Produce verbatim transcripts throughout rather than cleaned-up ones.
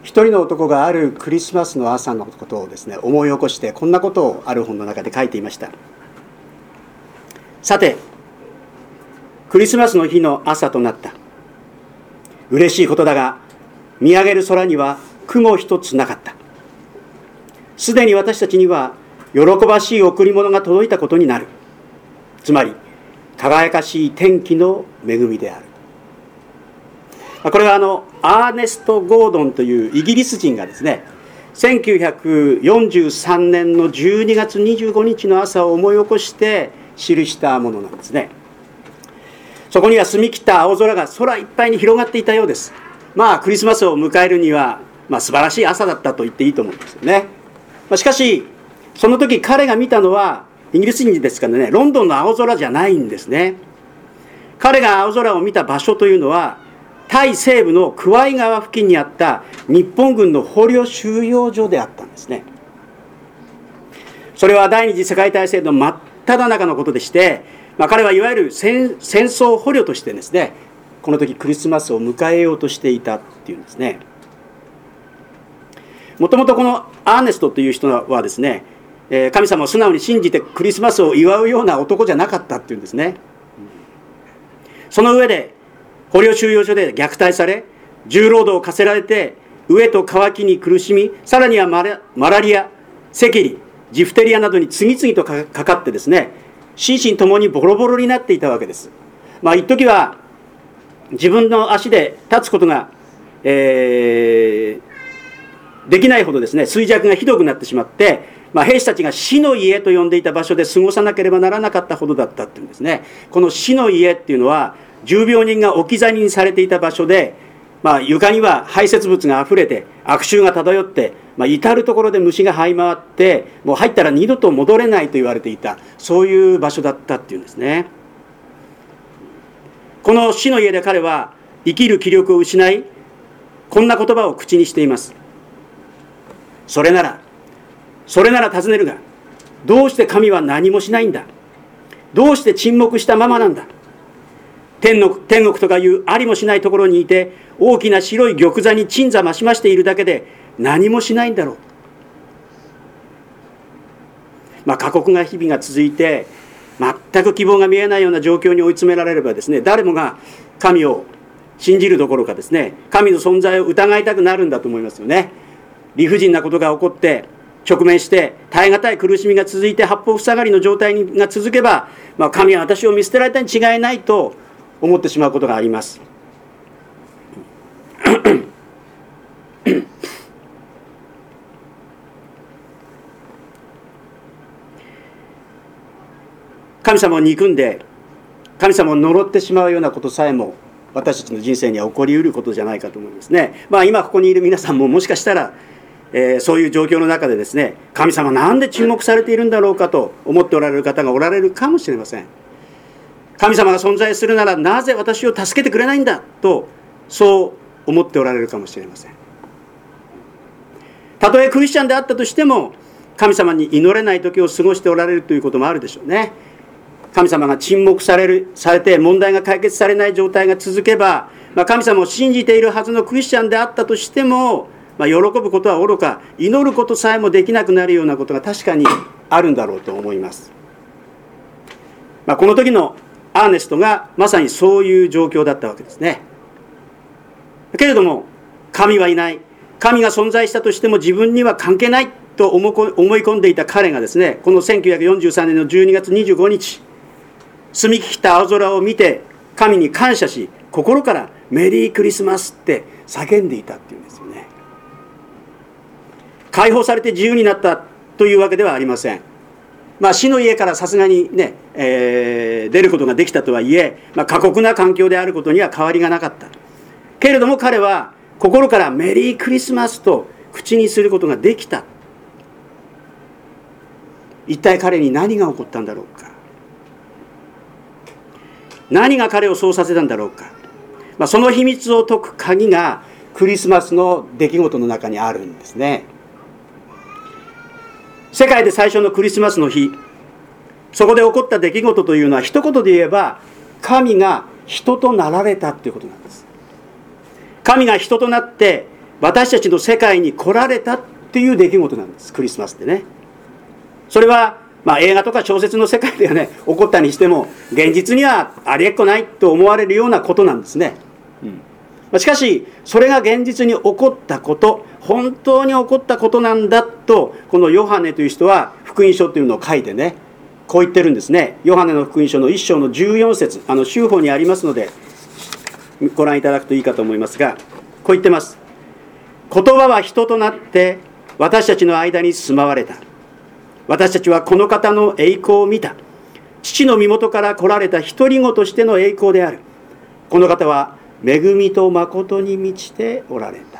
一人の男があるクリスマスの朝のことをですね思い起こして、こんなことをある本の中で書いていました。さて、クリスマスの日の朝となった。嬉しいことだが、見上げる空には雲一つなかった。すでに私たちには喜ばしい贈り物が届いたことになる。つまり輝かしい天気の恵みである。これはあのアーネスト・ゴードンというイギリス人がですね、せんきゅうひゃくよんじゅうさんねんのじゅうにがつにじゅうごにちの朝を思い起こして記したものなんですね。そこには澄み切った青空が空いっぱいに広がっていたようです。まあクリスマスを迎えるには、まあ、素晴らしい朝だったと言っていいと思うんですよね。まあ、しかしその時彼が見たのは、イギリス人ですからね、ロンドンの青空じゃないんですね。彼が青空を見た場所というのは、タイ西部のクワイ川付近にあった日本軍の捕虜収容所であったんですね。それは第二次世界大戦の真っ只中のことでして、まあ、彼はいわゆる 戦, 戦争捕虜としてですね、この時クリスマスを迎えようとしていたっていうんですね。もともとこのアーネストという人はですね、神様を素直に信じてクリスマスを祝うような男じゃなかったっていうんですね。その上で捕虜収容所で虐待され、重労働を課せられて、飢えと渇きに苦しみ、さらにはマ ラ, マラリア、赤痢、ジフテリアなどに次々と か, かかってですね、心身ともにボロボロになっていたわけです。まあ一時は自分の足で立つことが、えー、できないほどですね、衰弱がひどくなってしまって、まあ、兵士たちが死の家と呼んでいた場所で過ごさなければならなかったほどだったっていうんですね。この死の家っていうのは、重病人が置き去りにされていた場所で、まあ、床には排泄物があふれて悪臭が漂って、まあ、至る所で虫が這い回って、もう入ったら二度と戻れないと言われていた、そういう場所だったっていうんですね。この死の家で彼は生きる気力を失い、こんな言葉を口にしています。それならそれなら尋ねるが、どうして神は何もしないんだ。どうして沈黙したままなんだ。天の天国とかいうありもしないところにいて、大きな白い玉座に鎮座増しましているだけで何もしないんだろう。まあ過酷な日々が続いて、全く希望が見えないような状況に追い詰められればですね、誰もが神を信じるどころかですね、神の存在を疑いたくなるんだと思いますよね。理不尽なことが起こって直面して耐え難い苦しみが続いて、八方塞がりの状態が続けば、まあ、神は私を見捨てられたに違いないと思ってしまうことがあります。神様を憎んで神様を呪ってしまうようなことさえも、私たちの人生には起こりうることじゃないかと思いますね。まあ今ここにいる皆さんももしかしたら、えー、そういう状況の中でですね、神様なんで注目されているんだろうかと思っておられる方がおられるかもしれません。神様が存在するならなぜ私を助けてくれないんだと、そう思っておられるかもしれません。たとえクリスチャンであったとしても、神様に祈れない時を過ごしておられるということもあるでしょうね。神様が沈黙されるされて問題が解決されない状態が続けば、まあ、神様を信じているはずのクリスチャンであったとしても、まあ、喜ぶことはおろか、祈ることさえもできなくなるようなことが確かにあるんだろうと思います。まあ、この時のアーネストがまさにそういう状況だったわけですね。けれども神はいない、神が存在したとしても自分には関係ないと思い込んでいた彼がですね、このせんきゅうひゃくよんじゅうさんねんのじゅうにがつにじゅうごにち、澄み切った青空を見て神に感謝し、心からメリークリスマスって叫んでいたっていうんですよね。解放されて自由になったというわけではありません。まあ、死の家からさすがにね、えー、出ることができたとはいえ、まあ、過酷な環境であることには変わりがなかった。けれども彼は心からメリークリスマスと口にすることができた。一体彼に何が起こったんだろうか。何が彼をそうさせたんだろうか。まあ、その秘密を解く鍵がクリスマスの出来事の中にあるんですね。世界で最初のクリスマスの日、そこで起こった出来事というのは一言で言えば、神が人となられたということなんです。神が人となって私たちの世界に来られたっていう出来事なんです、クリスマスってね。それは、まあ、映画とか小説の世界ではね、起こったにしても、現実にはありえっこないと思われるようなことなんですね。うん、しかし、それが現実に起こったこと、本当に起こったことなんだと、このヨハネという人は福音書というのを書いてね、こう言ってるんですね。ヨハネの福音書のいっ章のじゅうよん節、あの修法にありますので、ご覧いただくといいかと思いますが、こう言ってます。言葉は人となって私たちの間に住まわれた。私たちはこの方の栄光を見た。父の身元から来られた独り子としての栄光である。この方は恵みと誠に満ちておられた。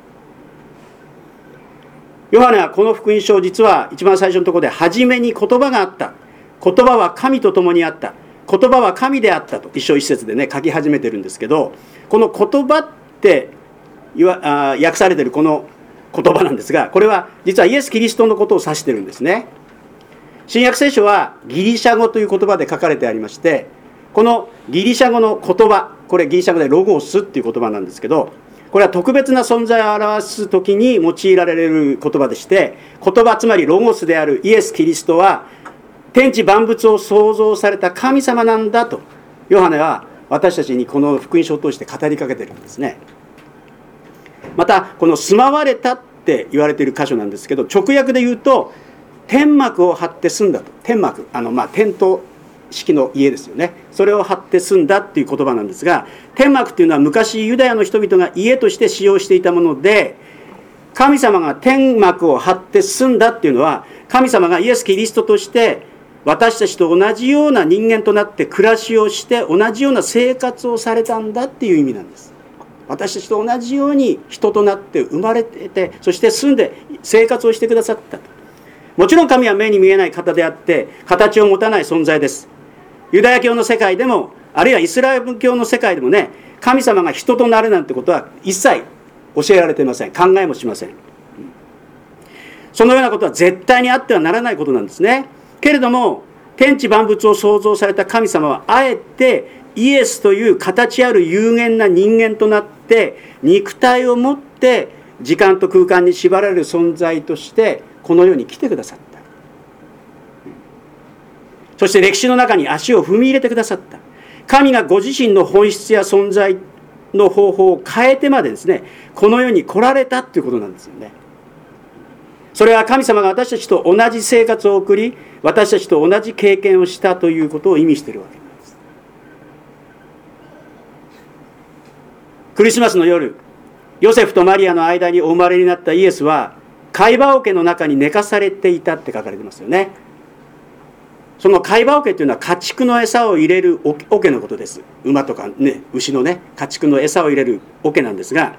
ヨハネはこの福音書を実は一番最初のところで、初めに言葉があった。言葉は神と共にあった。言葉は神であったと一章一節でね書き始めてるんですけど、この言葉って言わあ訳されているこの言葉なんですが、これは実はイエス・キリストのことを指してるんですね。新約聖書はギリシャ語という言葉で書かれてありまして、このギリシャ語の言葉、これギリシャ語でロゴスっていう言葉なんですけど、これは特別な存在を表すときに用いられる言葉でして、言葉つまりロゴスであるイエス・キリストは天地万物を創造された神様なんだと、ヨハネは私たちにこの福音書を通して語りかけてるんですね。またこの住まわれたって言われている箇所なんですけど、直訳で言うと天幕を張って住んだと。天幕、あのまあテント式の家ですよね。それを張って住んだっていう言葉なんですが、天幕っていうのは昔ユダヤの人々が家として使用していたもので、神様が天幕を張って住んだっていうのは、神様がイエス・キリストとして私たちと同じような人間となって暮らしをして同じような生活をされたんだっていう意味なんです。私たちと同じように人となって生まれてて、そして住んで生活をしてくださったと。もちろん神は目に見えない方であって形を持たない存在です。ユダヤ教の世界でも、あるいはイスラム教の世界でもね、神様が人となるなんてことは一切教えられていません。考えもしません。そのようなことは絶対にあってはならないことなんですね。けれども天地万物を創造された神様はあえてイエスという形ある有限な人間となって肉体を持って時間と空間に縛られる存在としてこの世に来てくださった。そして歴史の中に足を踏み入れてくださった。神がご自身の本質や存在の方法を変えてまでですね、この世に来られたということなんですよね。それは神様が私たちと同じ生活を送り、私たちと同じ経験をしたということを意味しているわけなんです。クリスマスの夜、ヨセフとマリアの間にお生まれになったイエスは貝羽桶の中に寝かされていたって書かれてますよね。その貝羽桶というのは家畜の餌を入れる桶のことです。馬とかね、牛のね、家畜の餌を入れる桶なんですが、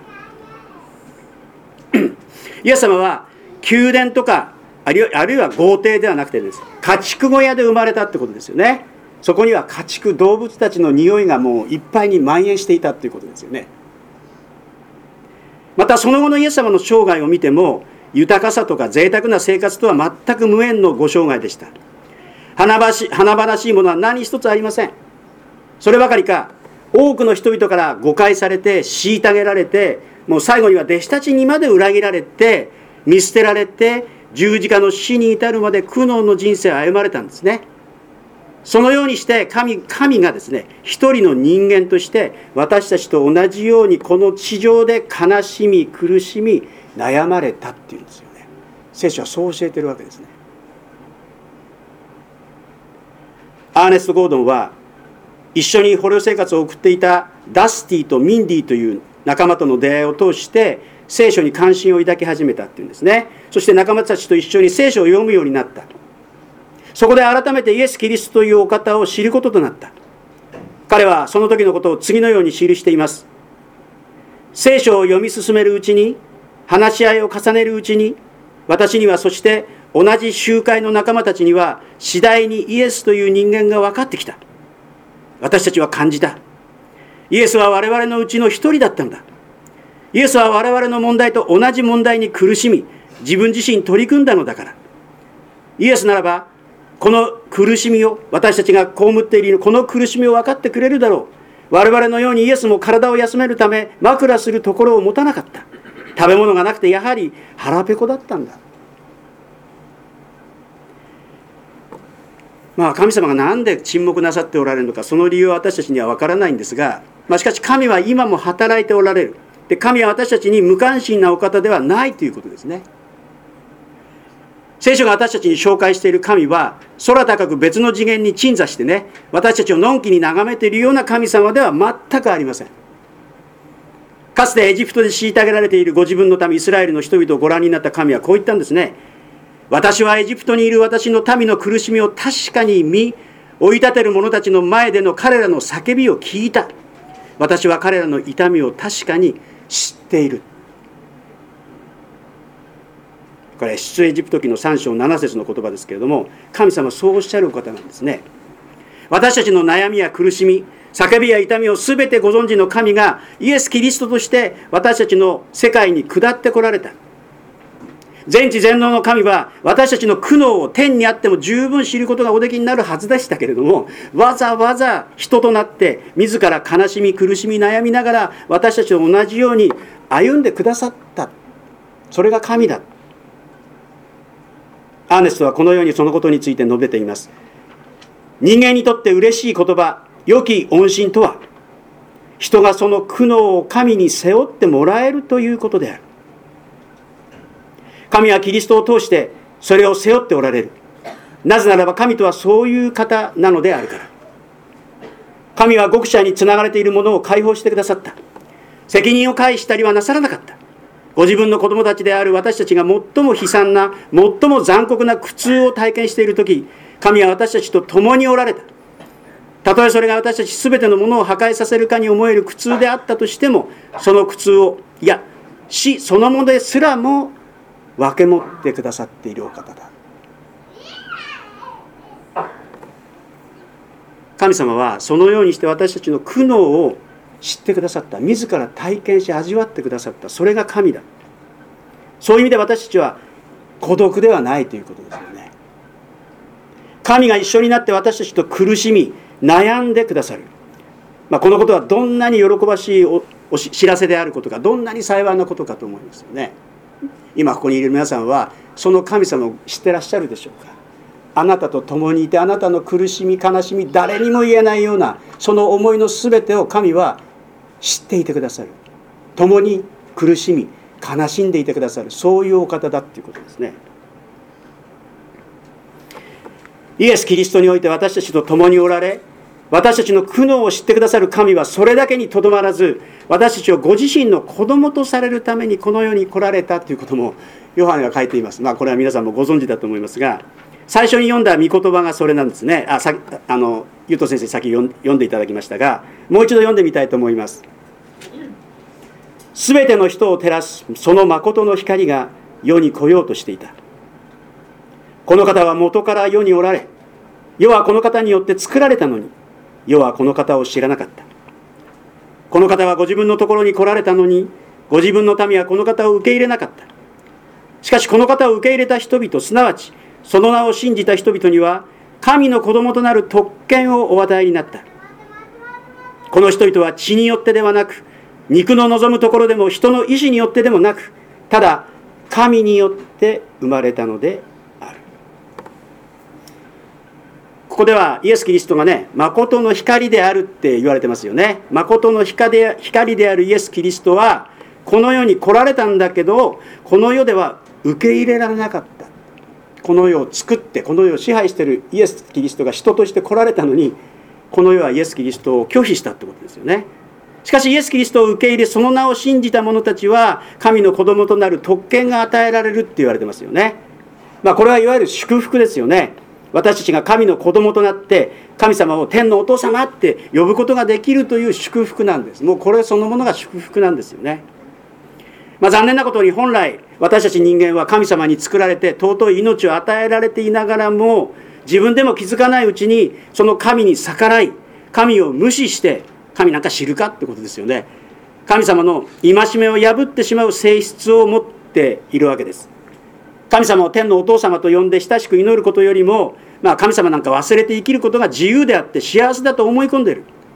イエス様は宮殿とかあるいは豪邸ではなくてです、家畜小屋で生まれたってことですよね。そこには家畜動物たちの匂いがもういっぱいに蔓延していたっていうことですよね。またその後のイエス様の生涯を見ても、豊かさとか贅沢な生活とは全く無縁のご生涯でした。華々しい、華々しいものは何一つありません。そればかりか、多くの人々から誤解されて虐げられて、もう最後には弟子たちにまで裏切られて見捨てられて十字架の死に至るまで苦悩の人生を歩まれたんですね。そのようにして神、神がですね、一人の人間として私たちと同じようにこの地上で悲しみ苦しみ悩まれたっていうんですよね。聖書はそう教えてるわけですね。アーネスト・ゴードンは一緒に捕虜生活を送っていたダスティとミンディという仲間との出会いを通して聖書に関心を抱き始めたっていうんですね。そして仲間たちと一緒に聖書を読むようになった。そこで改めてイエス・キリストというお方を知ることとなった。彼はその時のことを次のように記しています。聖書を読み進めるうちに、話し合いを重ねるうちに、私にはそして同じ集会の仲間たちには次第にイエスという人間が分かってきた。私たちは感じた。イエスは我々のうちの一人だったのだ。イエスは我々の問題と同じ問題に苦しみ、自分自身取り組んだのだから。イエスならば、この苦しみを、私たちが被っているこの苦しみを分かってくれるだろう。我々のようにイエスも体を休めるため枕するところを持たなかった。 食べ物がなくてやはり腹ペコだったんだ。まあ神様が何で沈黙なさっておられるのか、その理由は私たちには分からないんですが、まあ、しかし神は今も働いておられる。で、神は私たちに無関心なお方ではないということですね。聖書が私たちに紹介している神は、空高く別の次元に鎮座してね、私たちをのんきに眺めているような神様では全くありません。かつてエジプトで虐げられているご自分の民イスラエルの人々をご覧になった神はこう言ったんですね。私はエジプトにいる私の民の苦しみを確かに見、追い立てる者たちの前での彼らの叫びを聞いた。私は彼らの痛みを確かに知っている。これ出エジプト記のさん章なな節の言葉ですけれども、神様はそうおっしゃる方なんですね。私たちの悩みや苦しみ、叫びや痛みをすべてご存知の神がイエス・キリストとして私たちの世界に下ってこられた。全知全能の神は私たちの苦悩を天にあっても十分知ることがおできになるはずでしたけれども、わざわざ人となって自ら悲しみ苦しみ悩みながら私たちと同じように歩んでくださった。それが神だ。アーネストはこのようにそのことについて述べています。人間にとって嬉しい言葉、良き恩信とは、人がその苦悩を神に背負ってもらえるということである。神はキリストを通してそれを背負っておられる。なぜならば神とはそういう方なのであるから。神は獄舎につながれているものを解放してくださった。責任を回したりはなさらなかった。ご自分の子供たちである私たちが最も悲惨な、最も残酷な苦痛を体験しているとき、神は私たちと共におられた。たとえそれが私たちすべてのものを破壊させるかに思える苦痛であったとしても、その苦痛を、いや、死そのものですらも分け持ってくださっているお方だ。神様はそのようにして私たちの苦悩を知ってくださった。自ら体験し味わってくださった。それが神だ。そういう意味で私たちは孤独ではないということですよね。神が一緒になって私たちと苦しみ悩んでくださる、まあ、このことはどんなに喜ばしいおお知らせであることか、どんなに幸いなことかと思いますよね。今ここにいる皆さんはその神様を知ってらっしゃるでしょうか。あなたと共にいて、あなたの苦しみ悲しみ、誰にも言えないようなその思いのすべてを神は知っていてくださる。共に苦しみ悲しんでいてくださる、そういうお方だっていうことですね。イエス・キリストにおいて私たちと共におられ、私たちの苦悩を知ってくださる神はそれだけにとどまらず、私たちをご自身の子供とされるためにこの世に来られたということもヨハネが書いています。まあこれは皆さんもご存知だと思いますが、最初に読んだ御言葉がそれなんですね。あさあのゆうと先生先読んでいただきましたが、もう一度読んでみたいと思います。すべての人を照らすその誠の光が世に来ようとしていた。この方は元から世におられ、世はこの方によって作られたのに、世はこの方を知らなかった。この方はご自分のところに来られたのに、ご自分の民はこの方を受け入れなかった。しかしこの方を受け入れた人々、すなわちその名を信じた人々には神の子供となる特権をお与えになった。この人々は血によってではなく、肉の望むところでも人の意志によってでもなく、ただ神によって生まれたのである。ここではイエス・キリストがね、誠の光であるって言われてますよね。誠の光で、光であるイエス・キリストはこの世に来られたんだけど、この世では受け入れられなかった。この世を作ってこの世を支配しているイエス・キリストが人として来られたのに、この世はイエス・キリストを拒否したってことですよね。しかしイエス・キリストを受け入れ、その名を信じた者たちは神の子供となる特権が与えられるって言われてますよね。まあこれはいわゆる祝福ですよね。私たちが神の子供となって神様を天のお父様って呼ぶことができるという祝福なんです。もうこれそのものが祝福なんですよね。まあ、残念なことに本来私たち人間は神様に作られて尊い命を与えられていながらも、自分でも気づかないうちにその神に逆らい、神を無視して神なんか知るかってことですよね。神様の戒めを破ってしまう性質を持っているわけです。神様を天のお父様と呼んで親しく祈ることよりも、まあ、神様なんか忘れて生きることが自由であって幸せだと思い込んでいる。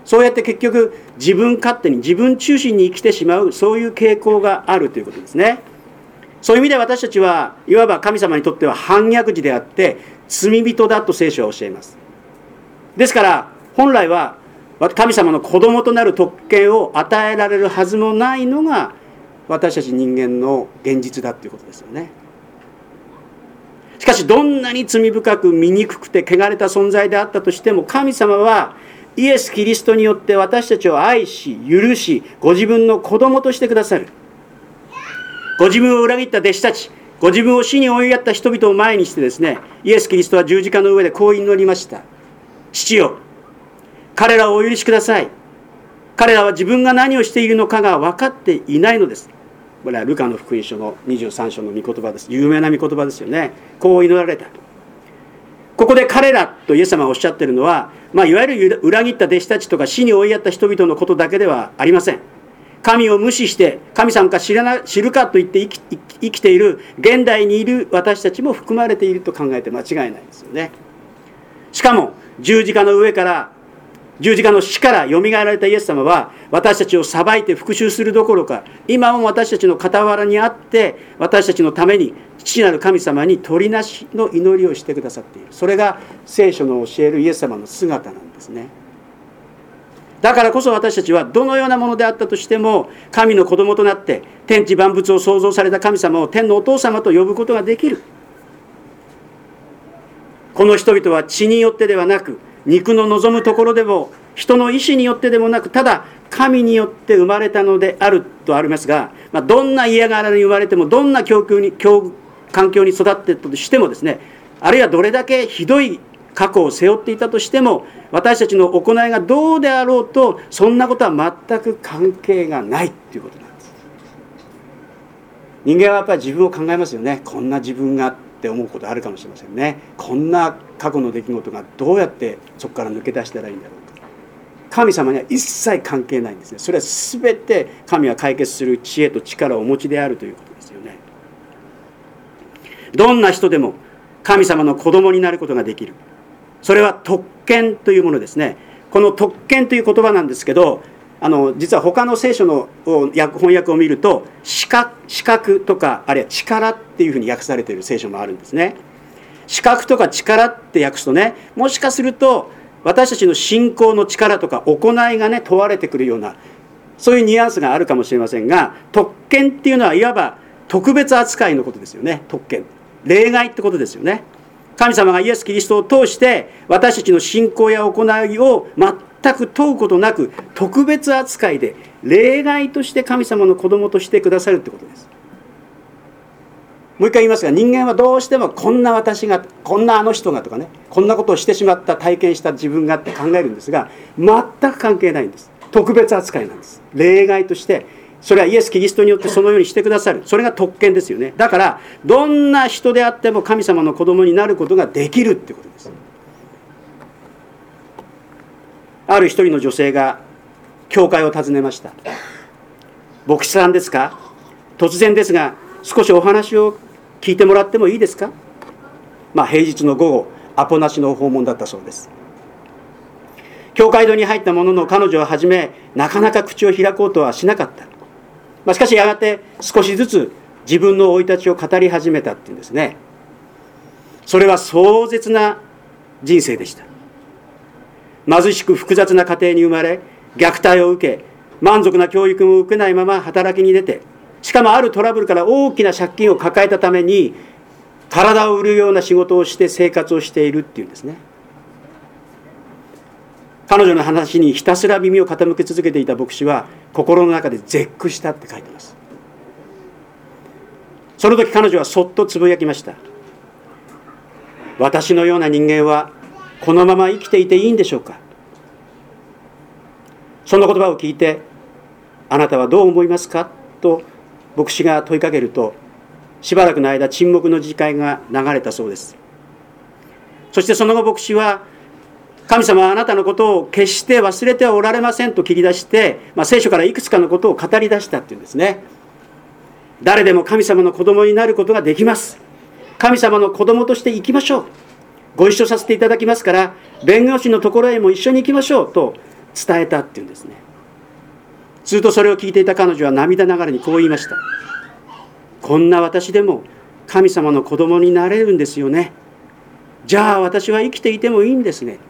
そうやって結局自分勝手に自分中心に生きてしまう、そういう傾向があるということですね。そういう意味で私たちはいわば神様にとっては反逆児であって罪人だと聖書は教えます。ですから本来は神様の子供となる特権を与えられるはずもないのが私たち人間の現実だということですよね。しかしどんなに罪深く醜くて汚れた存在であったとしても、神様はイエス・キリストによって私たちを愛し許し、ご自分の子供としてくださる。ご自分を裏切った弟子たち、ご自分を死に追いやった人々を前にしてですね、イエス・キリストは十字架の上でこう祈りました。父よ、彼らをお許しください。彼らは自分が何をしているのかが分かっていないのです。これはルカの福音書のにじゅうさん章の御言葉です。有名な御言葉ですよね。こう祈られた。ここで彼らとイエス様がおっしゃっているのは、まあ、いわゆる裏切った弟子たちとか死に追いやった人々のことだけではありません。神を無視して神様か知らな知るかと言って生き、生きている現代にいる私たちも含まれていると考えて間違いないですよね。しかも十字架の上から十字架の死からよみがえられたイエス様は私たちを裁いて復讐するどころか、今も私たちの傍らにあって私たちのために父なる神様に取りなしの祈りをしてくださっている。それが聖書の教えるイエス様の姿なんですね。だからこそ私たちはどのようなものであったとしても神の子供となって天地万物を創造された神様を天のお父様と呼ぶことができる。この人々は血によってではなく、肉の望むところでも人の意志によってでもなく、ただ神によって生まれたのであるとありますが、まあ、どんな嫌がられに生まれてもどんな境況に境環境に育っていったとしてもですね、あるいはどれだけひどい過去を背負っていたとしても、私たちの行いがどうであろうとそんなことは全く関係がないということなんです。人間はやっぱり自分を考えますよね。こんな自分がって思うことあるかもしれませんね。こんな過去の出来事がどうやってそこから抜け出したらいいんだろうか。神様には一切関係ないんですね。それは全て神は解決する知恵と力をお持ちであるということですよね。どんな人でも神様の子供になることができる。それは特権というものですね。この特権という言葉なんですけど、あの実は他の聖書の翻訳を見ると資格、資格とかあるいは力っていうふうに訳されている聖書もあるんですね。資格とか力って訳すとね、もしかすると私たちの信仰の力とか行いがね問われてくるような、そういうニュアンスがあるかもしれませんが、特権っていうのはいわば特別扱いのことですよね。特権、例外ってことですよね。神様がイエス・キリストを通して私たちの信仰や行いを全く問うことなく、特別扱いで例外として神様の子供としてくださるってことです。もう一回言いますが、人間はどうしてもこんな私が、こんなあの人がとかね、こんなことをしてしまった、体験した自分がって考えるんですが、全く関係ないんです。特別扱いなんです。例外として、それはイエス・キリストによってそのようにしてくださる。それが特権ですよね。だからどんな人であっても神様の子供になることができるってことです。ある一人の女性が教会を訪ねました。牧師さんですか？突然ですが少しお話を聞いてもらってもいいですか？まあ平日の午後、アポなしの訪問だったそうです。教会堂に入ったものの彼女は初めなかなか口を開こうとはしなかった。まあ、しかしやがて少しずつ自分の生い立ちを語り始めたっていうんですね。それは壮絶な人生でした。貧しく複雑な家庭に生まれ、虐待を受け、満足な教育も受けないまま働きに出て、しかもあるトラブルから大きな借金を抱えたために体を売るような仕事をして生活をしているっていうんですね。彼女の話にひたすら耳を傾け続けていた牧師は心の中で絶句したって書いています。その時彼女はそっとつぶやきました。私のような人間はこのまま生きていていいんでしょうか。その言葉を聞いて、あなたはどう思いますかと牧師が問いかけると、しばらくの間沈黙の時間が流れたそうです。そしてその後牧師は、神様はあなたのことを決して忘れてはおられませんと切り出して、まあ、聖書からいくつかのことを語り出したっていうんですね。誰でも神様の子供になることができます。神様の子供として生きましょう。ご一緒させていただきますから、弁護士のところへも一緒に行きましょうと伝えたっていうんですね。するとそれを聞いていた彼女は涙ながらにこう言いました。こんな私でも神様の子供になれるんですよね。じゃあ私は生きていてもいいんですね。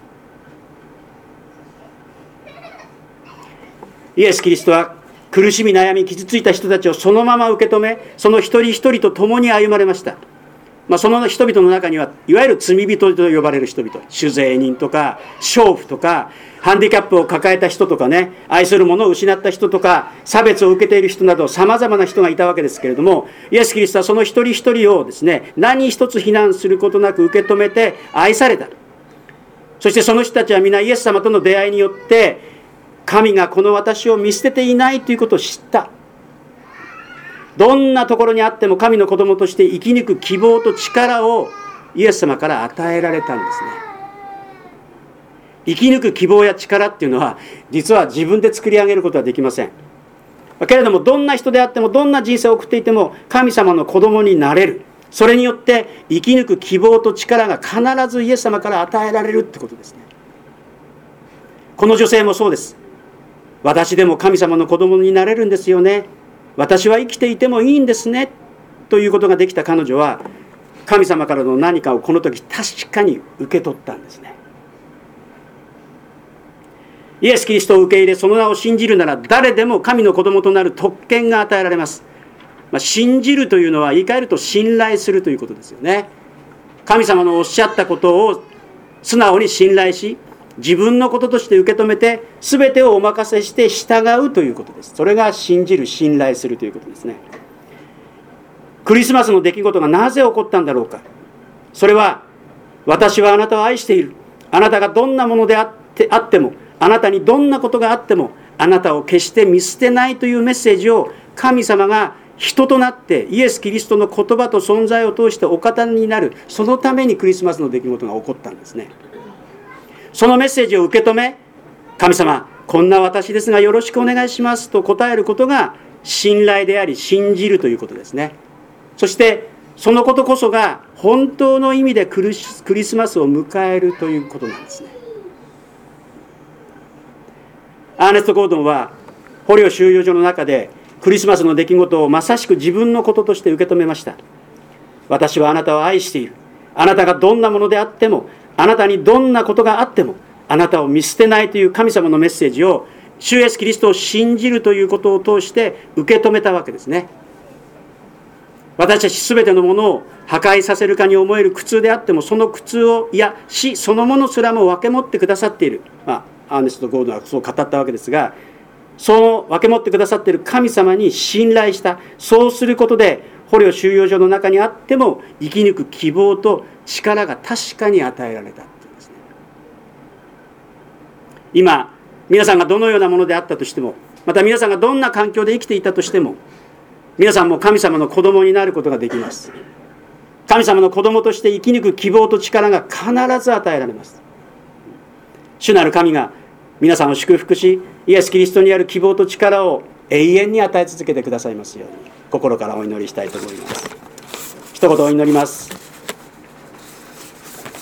イエス・キリストは苦しみ悩み傷ついた人たちをそのまま受け止め、その一人一人と共に歩まれました。まあ、その人々の中にはいわゆる罪人と呼ばれる人々、酒税人とか娼婦とかハンディキャップを抱えた人とかね、愛する者を失った人とか差別を受けている人などさまざまな人がいたわけですけれども、イエス・キリストはその一人一人をですね、何一つ非難することなく受け止めて愛された。そしてその人たちは皆イエス様との出会いによって神がこの私を見捨てていないということを知った。どんなところにあっても神の子供として生き抜く希望と力をイエス様から与えられたんですね。生き抜く希望や力っていうのは実は自分で作り上げることはできません。けれどもどんな人であってもどんな人生を送っていても神様の子供になれる。それによって生き抜く希望と力が必ずイエス様から与えられるってことですね。この女性もそうです。私でも神様の子供になれるんですよね。私は生きていてもいいんですね。ということができた彼女は神様からの何かをこの時確かに受け取ったんですね。イエス・キリストを受け入れその名を信じるなら誰でも神の子供となる特権が与えられます。まあ、信じるというのは言い換えると信頼するということですよね。神様のおっしゃったことを素直に信頼し自分のこととして受け止めて全てをお任せして従うということです。それが信じる信頼するということですね。クリスマスの出来事がなぜ起こったんだろうか。それは私はあなたを愛している。あなたがどんなものであってあってもあなたにどんなことがあってもあなたを決して見捨てないというメッセージを神様が人となってイエス・キリストの言葉と存在を通してお語りになる。そのためにクリスマスの出来事が起こったんですね。そのメッセージを受け止め神様こんな私ですがよろしくお願いしますと答えることが信頼であり信じるということですね。そしてそのことこそが本当の意味でクリスマスを迎えるということなんですね。アーネスト・ゴードンは捕虜収容所の中でクリスマスの出来事をまさしく自分のこととして受け止めました。私はあなたを愛している。あなたがどんなものであってもあなたにどんなことがあってもあなたを見捨てないという神様のメッセージを主イエスキリストを信じるということを通して受け止めたわけですね。私たちすべてのものを破壊させるかに思える苦痛であってもその苦痛をいや死そのものすらも分け持ってくださっている、まあ、アーネスト・ゴードンはそう語ったわけですが、その分け持ってくださっている神様に信頼した。そうすることで捕虜収容所の中にあっても生き抜く希望と力が確かに与えられたというんですね。今皆さんがどのようなものであったとしてもまた皆さんがどんな環境で生きていたとしても皆さんも神様の子供になることができます。神様の子供として生き抜く希望と力が必ず与えられます。主なる神が皆さんを祝福しイエス・キリストにある希望と力を永遠に与え続けてくださいますように心からお祈りしたいと思います。一言お祈ります。